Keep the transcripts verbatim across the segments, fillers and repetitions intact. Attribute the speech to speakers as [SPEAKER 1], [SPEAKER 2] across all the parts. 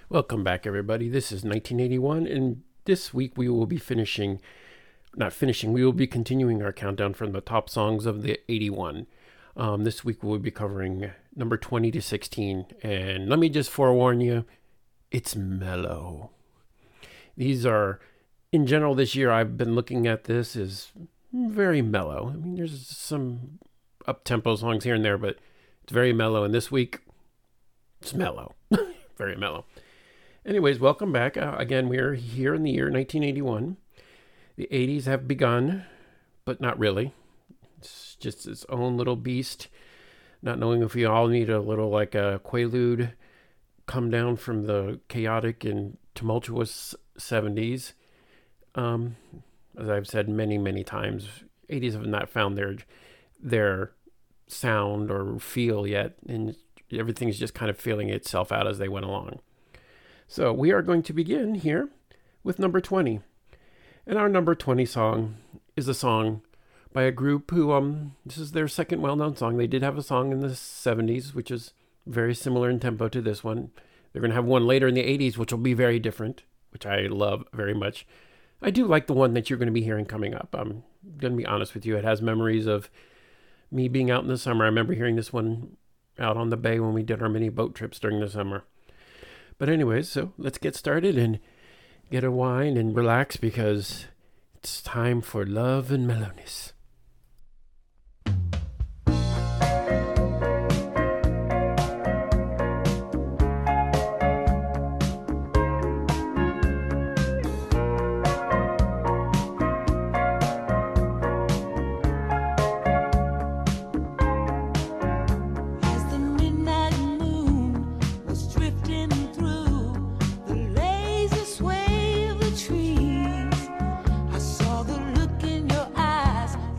[SPEAKER 1] Welcome back, everybody. This is nineteen eighty-one, and this week we will be finishing, not finishing, we will be continuing our countdown from the top songs of the eighty-one. Um, this week we'll be covering number twenty to sixteen, and let me just forewarn you, it's mellow. These are, in general, this year I've been looking at this as very mellow. I mean, there's some up-tempo songs here and there, but it's very mellow, and this week, it's mellow. Very mellow. Anyways, welcome back. Uh, again, we're here in the year nineteen eighty-one. The eighties have begun, but not really. It's just its own little beast. Not knowing if we all need a little, like a quaalude, come down from the chaotic and tumultuous seventies. Um, as I've said many, many times, eighties have not found their their sound or feel yet, and everything's just kind of feeling itself out as they went along. So we are going to begin here with number twenty. And our number twenty song is a song by a group who, um, this is their second well-known song. They did have a song in the seventies, which is very similar in tempo to this one. They're going to have one later in the eighties, which will be very different, which I love very much. I do like the one that you're going to be hearing coming up. I'm going to be honest with you. It has memories of me being out in the summer. I remember hearing this one out on the bay when we did our mini boat trips during the summer. But anyways, so let's get started and get a wine and relax because it's time for love and mellowness.
[SPEAKER 2] Sway of the trees, I saw the look in your eyes.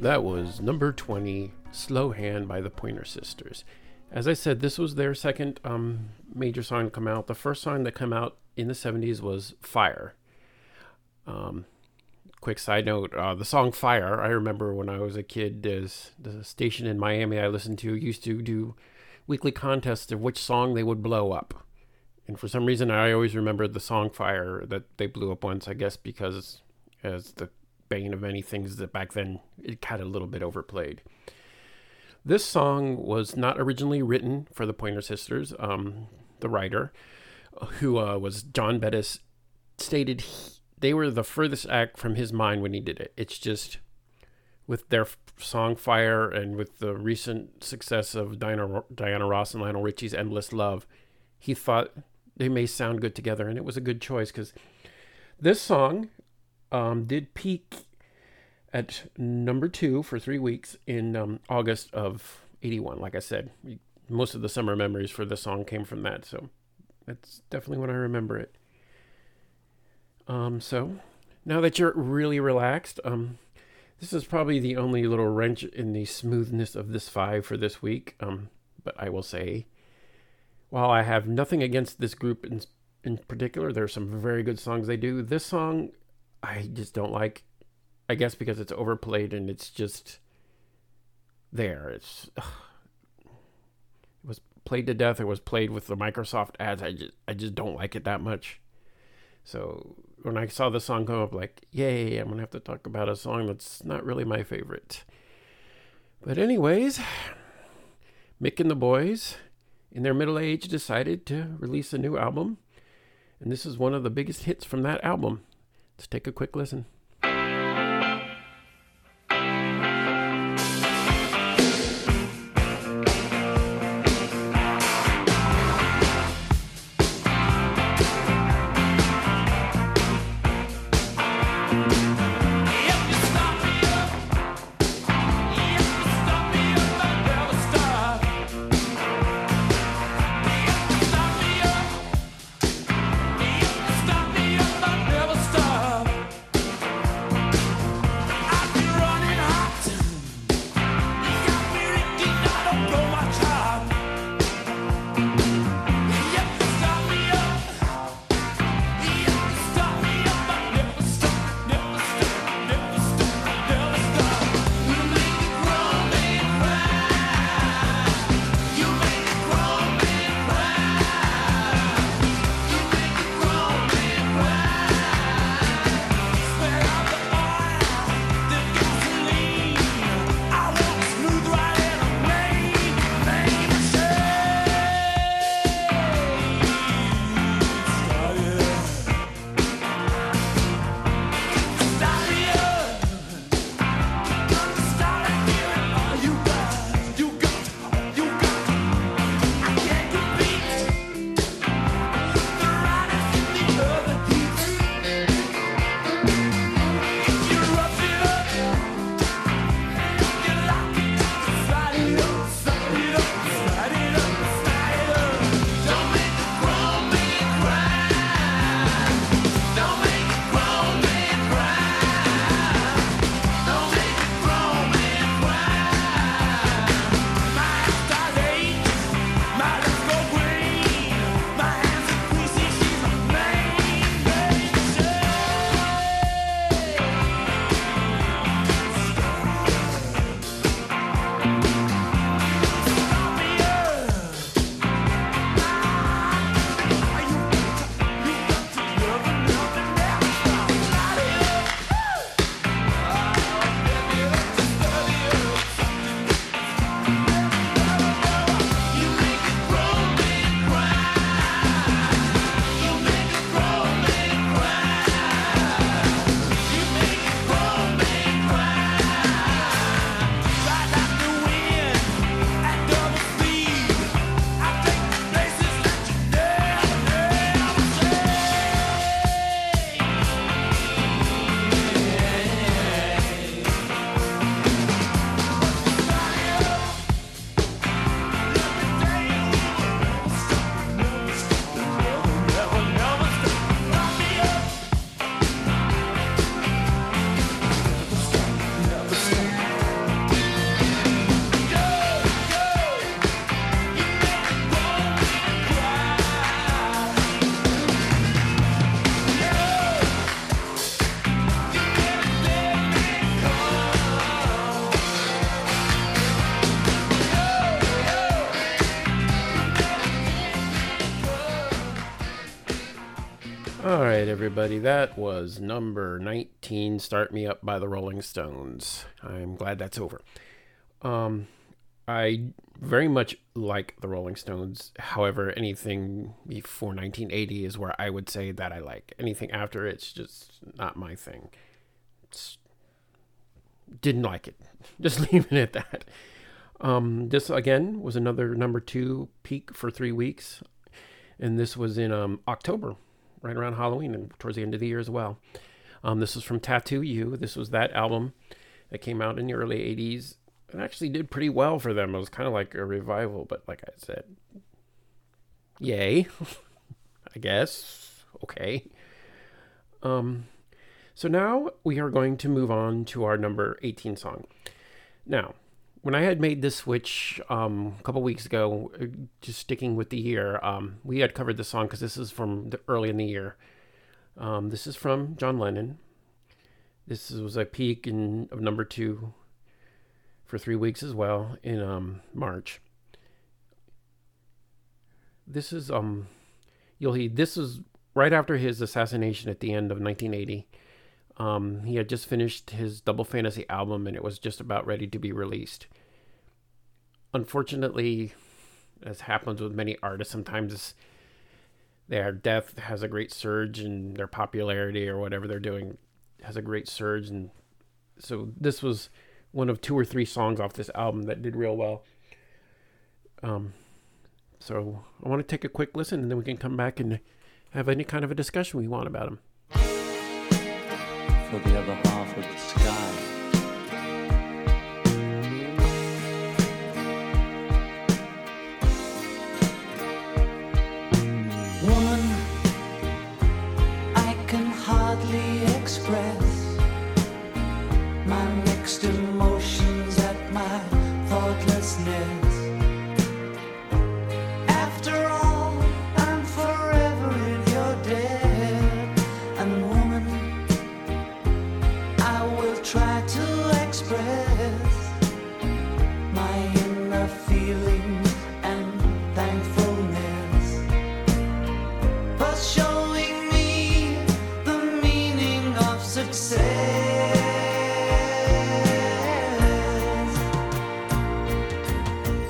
[SPEAKER 1] That was number twenty, Slow Hand by the Pointer Sisters. As I said, this was their second um, major song to come out. The first song that came out in the seventies was Fire. Um, quick side note, uh, the song Fire, I remember when I was a kid, there's the station in Miami I listened to used to do weekly contests of which song they would blow up. And for some reason, I always remembered the song Fire that they blew up once, I guess because as the bane of many things that back then it had a little bit overplayed. This song was not originally written for the Pointer Sisters. Um, the writer, who uh, was John Bettis, stated he, they were the furthest act from his mind when he did it. It's just with their f- song Fire and with the recent success of Diana, Diana Ross and Lionel Richie's Endless Love, he thought they may sound good together, and it was a good choice because this song um, did peak at number two for three weeks in um, August of eighty-one. Like I said, most of the summer memories for the song came from that, so that's definitely when I remember it. Um, so now that you're really relaxed, um, this is probably the only little wrench in the smoothness of this five for this week. Um, but I will say, while I have nothing against this group in in particular, there are some very good songs they do. This song, I just don't like. I guess because it's overplayed and it's just there. It's ugh. It was played to death. It was played with the Microsoft ads. I just I just don't like it that much. So when I saw the song come up, like, yay, I'm gonna have to talk about a song that's not really my favorite. But anyways, Mick and the boys, in their middle age, decided to release a new album, and this is one of the biggest hits from that album. Let's take a quick listen. All right, everybody, that was number nineteen, Start Me Up by the Rolling Stones. I'm glad that's over. Um, I very much like the Rolling Stones. However, anything before nineteen eighty is where I would say that I like. Anything after, it's just not my thing. It's, didn't like it. Just leave it at that. Um, this, again, was another number two peak for three weeks. And this was in um, October, right around Halloween and towards the end of the year as well. Um, this was from Tattoo You. This was that album that came out in the early eighties. It actually did pretty well for them. It was kind of like a revival, but like I said, yay, I guess. Okay. Um, so now we are going to move on to our number eighteen song. Now, when I had made this switch um, a couple weeks ago, just sticking with the year, um, we had covered the song because this is from the early in the year. Um, this is from John Lennon. This was a peak in of number two for three weeks as well in um, March. This is um, you'll hear this is right after his assassination at the end of nineteen eighty. Um, he had just finished his Double Fantasy album and it was just about ready to be released. Unfortunately, as happens with many artists, sometimes their death has a great surge in their popularity or whatever they're doing has a great surge. And so this was one of two or three songs off this album that did real well. Um, so I want to take a quick listen and then we can come back and have any kind of a discussion we want about him.
[SPEAKER 2] For the other half of the sky. Woman, I can hardly express my mixed emotions at my thoughtlessness. After all, I'm forever in your debt. And woman, I will try to express my inner feelings and thankfulness for showing me the meaning of success.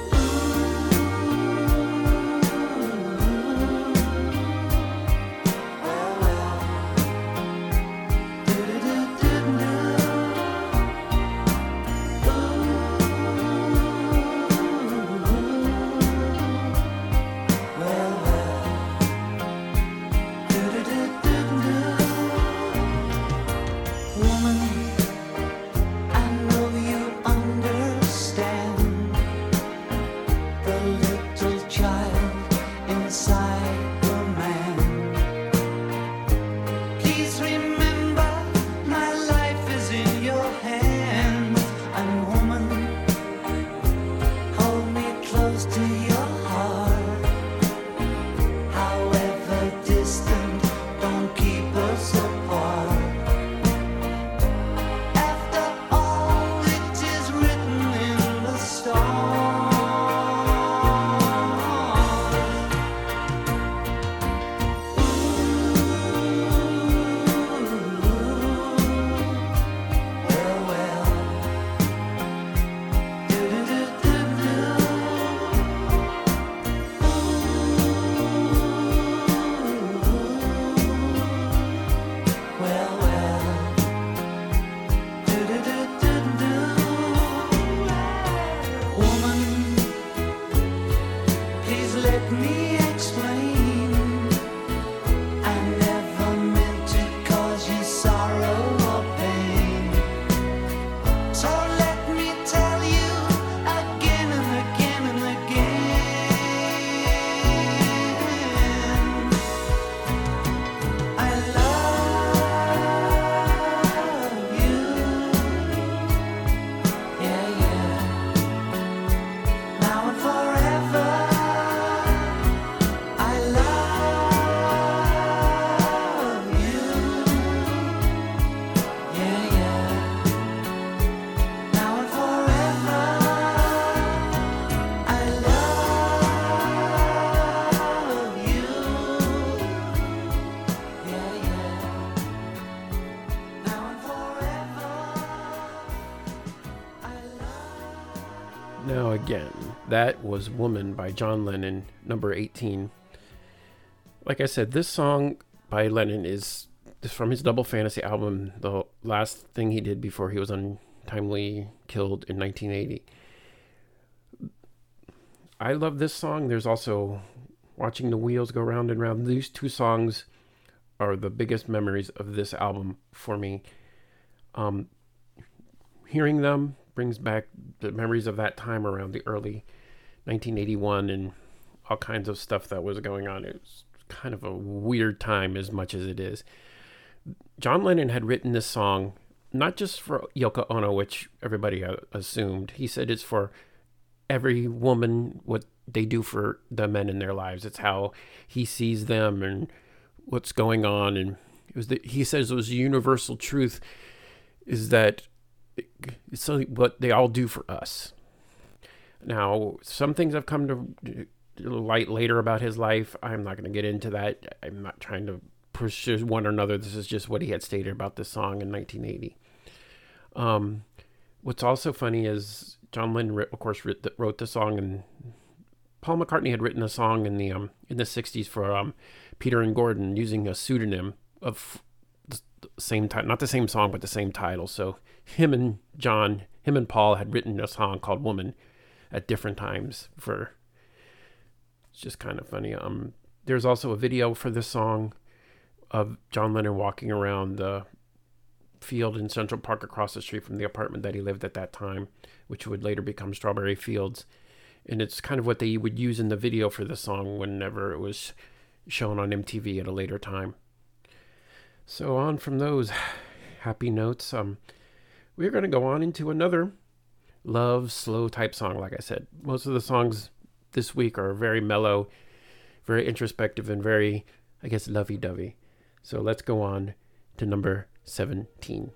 [SPEAKER 1] again. That was Woman by John Lennon, number eighteen. Like I said, this song by Lennon is, is from his Double Fantasy album, the last thing he did before he was untimely killed in nineteen eighty. I love this song. There's also Watching the Wheels Go Round and Round. These two songs are the biggest memories of this album for me. Um, hearing them brings back the memories of that time around the early nineteen eighty-one and all kinds of stuff that was going on. It was kind of a weird time as much as it is. John Lennon had written this song not just for Yoko Ono, which everybody assumed. He said it's for every woman, what they do for the men in their lives. It's how he sees them and what's going on. And it was the, he says it was a universal truth is that it's what they all do for us. Now, some things have come to light later about his life. I'm not going to get into that. I'm not trying to push one or another. This is just what he had stated about this song in nineteen eighty. Um, what's also funny is John Lennon, of course, wrote the song, and Paul McCartney had written a song in the um, in the sixties for um, Peter and Gordon using a pseudonym of the same time, not the same song, but the same title. So him and John, him and Paul had written a song called Woman at different times for. It's just kind of funny. Um, there's also a video for this song of John Lennon walking around the field in Central Park across the street from the apartment that he lived at that time, which would later become Strawberry Fields. And it's kind of what they would use in the video for the song whenever it was shown on M T V at a later time. So on from those happy notes, um, we're going to go on into another love, slow type song. Like I said, most of the songs this week are very mellow, very introspective, and very, I guess, lovey-dovey. So let's go on to number seventeen.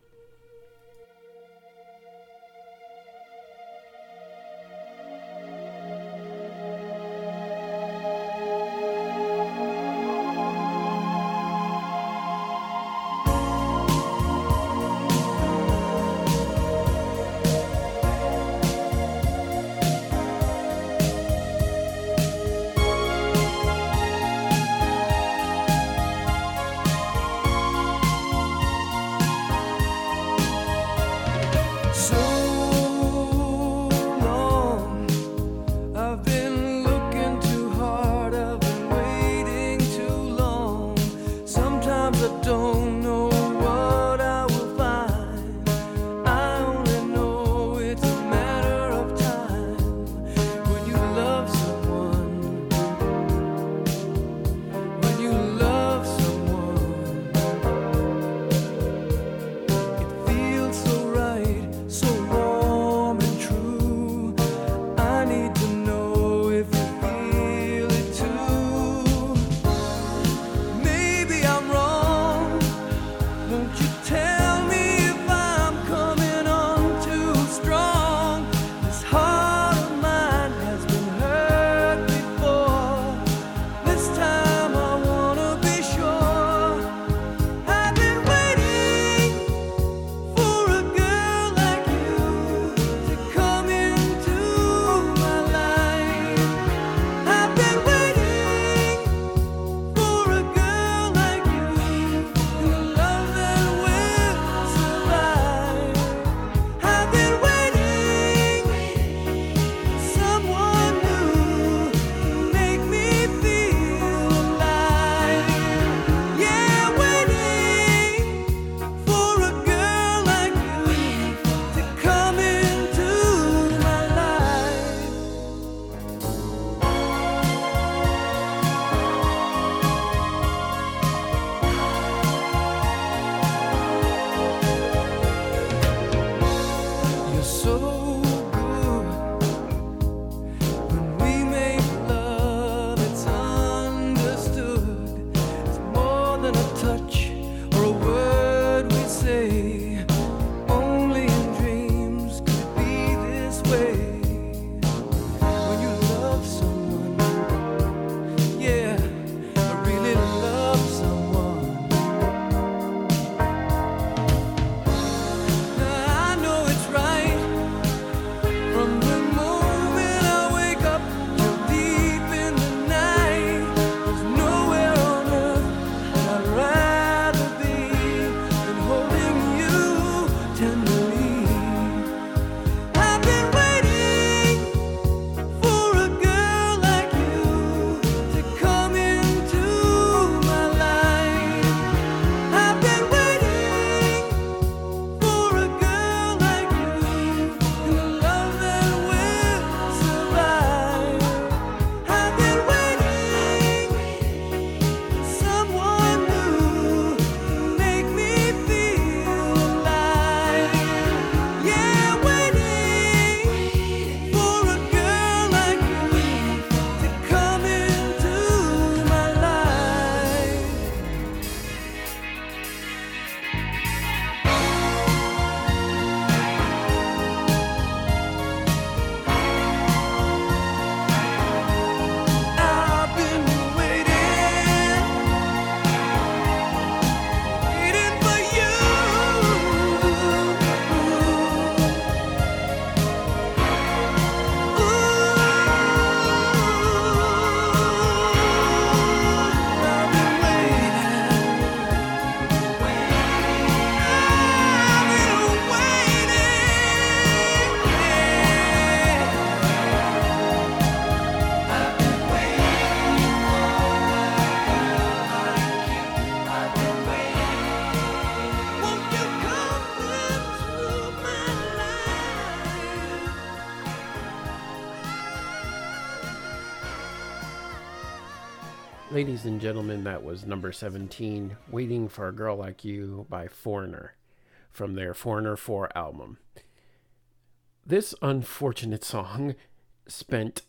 [SPEAKER 1] Ladies and gentlemen, that was number seventeen, Waiting for a Girl Like You by Foreigner, from their Foreigner four album. This unfortunate song spent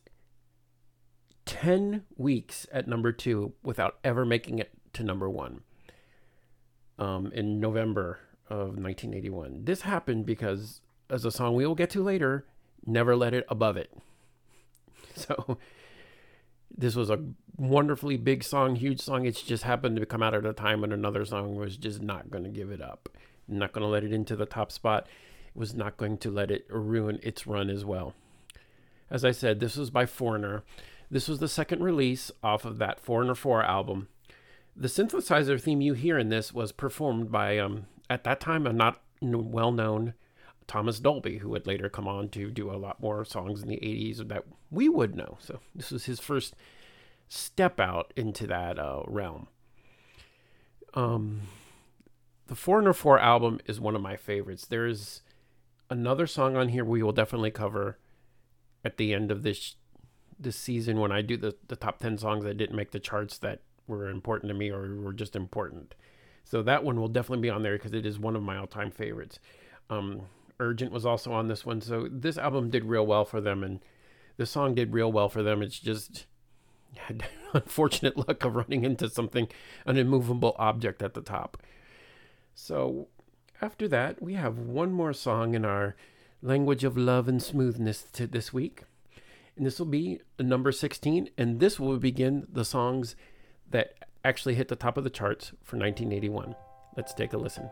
[SPEAKER 1] ten weeks at number two without ever making it to number one um, in November of nineteen eighty-one. This happened because, as a song we will get to later, Never Let It Above It. So this was a wonderfully big song, huge song. It's just happened to come out at a time when another song was just not going to give it up. Not going to let it into the top spot. It was not going to let it ruin its run as well. As I said, this was by Foreigner. This was the second release off of that Foreigner four album. The synthesizer theme you hear in this was performed by, um, at that time, a not well-known Thomas Dolby, who would later come on to do a lot more songs in the eighties that we would know. So this was his first step out into that uh, realm. Um, the Foreigner four album is one of my favorites. There's another song on here we will definitely cover at the end of this this season when I do the, the top ten songs that didn't make the charts that were important to me or were just important. So that one will definitely be on there because it is one of my all-time favorites. Um, Urgent was also on this one. So this album did real well for them, and the song did real well for them. It's just had unfortunate luck of running into something, an immovable object at the top. So after that, we have one more song in our language of love and smoothness to this week. And this will be number sixteen. And this will begin the songs that actually hit the top of the charts for nineteen eighty-one. Let's take a listen.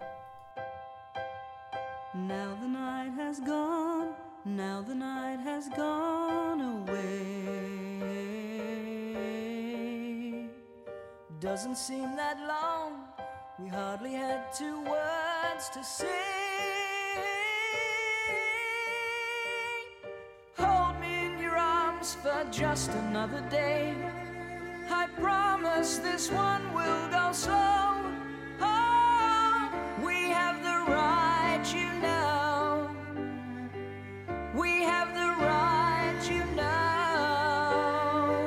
[SPEAKER 2] Now the night has gone, now the night has gone away. Doesn't seem that long, we hardly had two words to say. Hold me in your arms for just another day. I promise this one will go slow. Oh, we have the right, you know. We have the right, you know.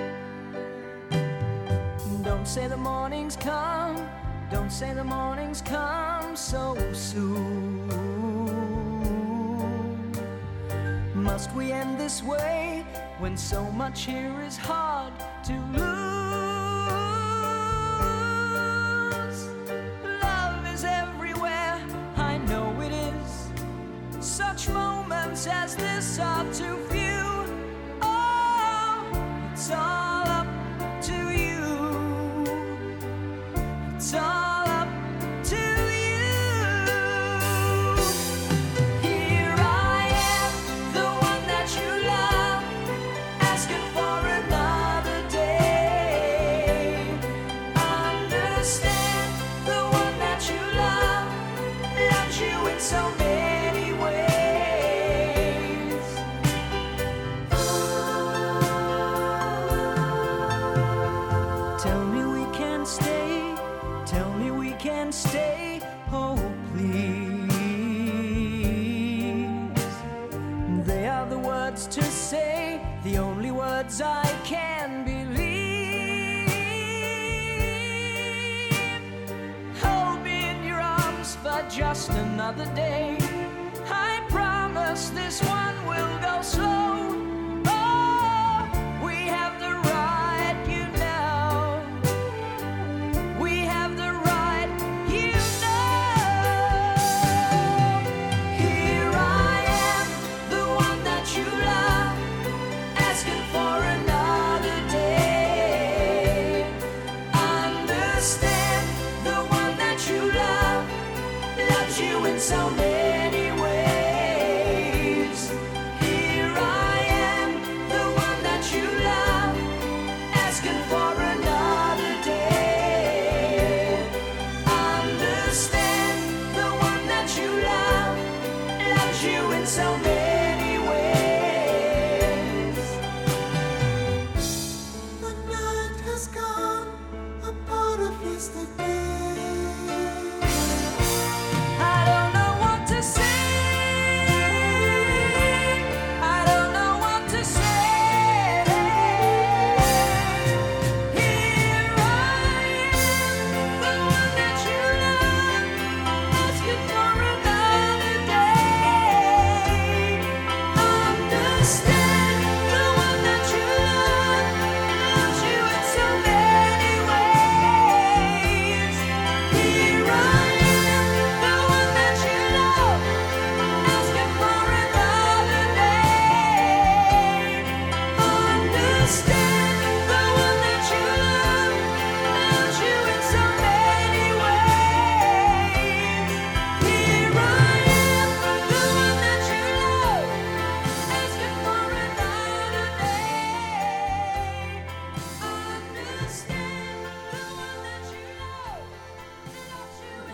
[SPEAKER 2] Don't say the morning's come, don't say the morning's come so soon. Must we end this way when so much here is hard to lose? Love is everywhere, I know it is. Such moments as this are too few. Oh, it's all up to you. It's all up to you. Here I am, the one that you love, asking for another day. Understand, the one that you love loves you in so many ways. Tell me we can stay, tell me we can stay, oh please. They are the words to say, the only words I can believe. Hold me in your arms for just another day. I promise this one will go slow. Oh, we have the right, you know. We have the right, you know. Here I am, the one that you love, asking for another day. Understand, the one that you love loves you in so many ways. Here I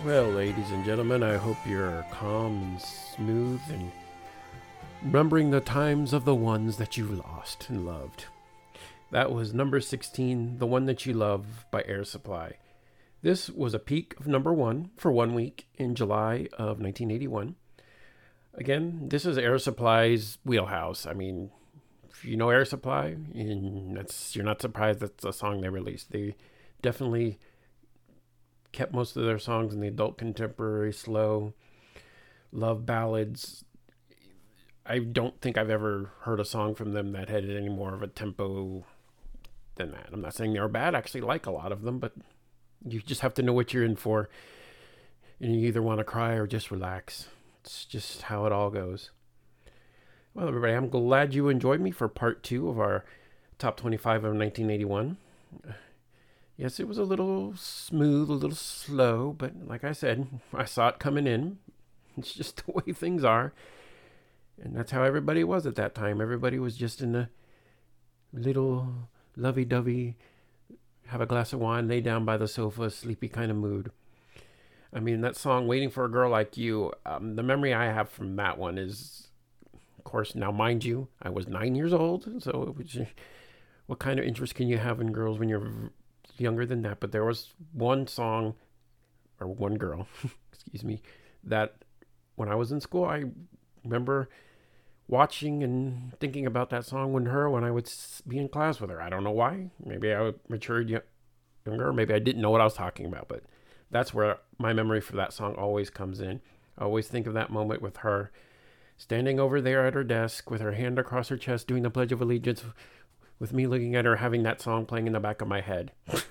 [SPEAKER 1] Well, ladies and gentlemen, I hope you're calm and smooth and remembering the times of the ones that you lost and loved. That was number sixteen, The One That You Love by Air Supply. This was a peak of number one for one week in July of nineteen eighty-one. Again, this is Air Supply's wheelhouse. I mean, if you know Air Supply, and that's, you're not surprised that's a song they released. They definitely kept most of their songs in the adult contemporary, slow, love ballads. I don't think I've ever heard a song from them that had any more of a tempo than that. I'm not saying they were bad. I actually like a lot of them, but you just have to know what you're in for. And you either want to cry or just relax. It's just how it all goes. Well, everybody, I'm glad you enjoyed me for part two of our top twenty-five of nineteen eighty-one. Yes, it was a little smooth, a little slow, but like I said, I saw it coming in. It's just the way things are. And that's how everybody was at that time. Everybody was just in a little lovey-dovey, have a glass of wine, lay down by the sofa, sleepy kind of mood. I mean, that song, Waiting for a Girl Like You, um, the memory I have from that one is, of course, now mind you, I was nine years old, so it was, what kind of interest can you have in girls when you're younger than that? But there was one song, or one girl, excuse me, that when I was in school, I remember watching and thinking about that song with her when I would be in class with her. I don't know why. Maybe I matured younger, or maybe I didn't know what I was talking about, but that's where my memory for that song always comes in. I always think of that moment with her standing over there at her desk with her hand across her chest doing the Pledge of Allegiance, with me looking at her having that song playing in the back of my head.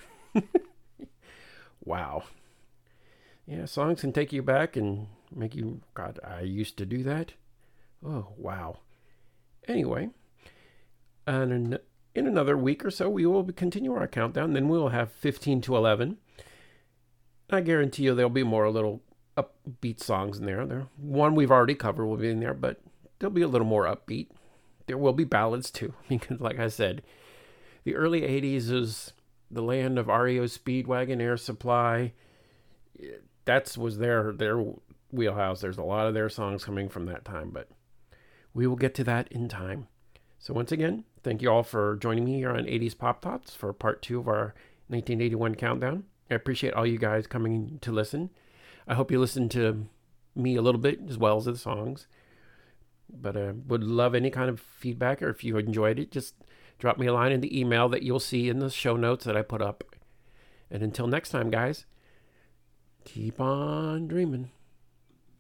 [SPEAKER 1] Wow. Yeah, songs can take you back and make you, God, I used to do that. Oh, wow. Anyway, and in, in another week or so, we will continue our countdown. Then we'll have fifteen to eleven. I guarantee you there'll be more little upbeat songs in there. There, one we've already covered will be in there, but there'll be a little more upbeat. There will be ballads too, because like I said, the early eighties is the land of R E O Speedwagon, Air Supply. That was their their wheelhouse. There's a lot of their songs coming from that time, but we will get to that in time. So once again, thank you all for joining me here on eighties Pop Thoughts for part two of our nineteen eighty-one countdown. I appreciate all you guys coming to listen. I hope you listen to me a little bit as well as the songs. But I uh, would love any kind of feedback, or if you enjoyed it, just drop me a line in the email that you'll see in the show notes that I put up. And until next time, guys, keep on dreaming.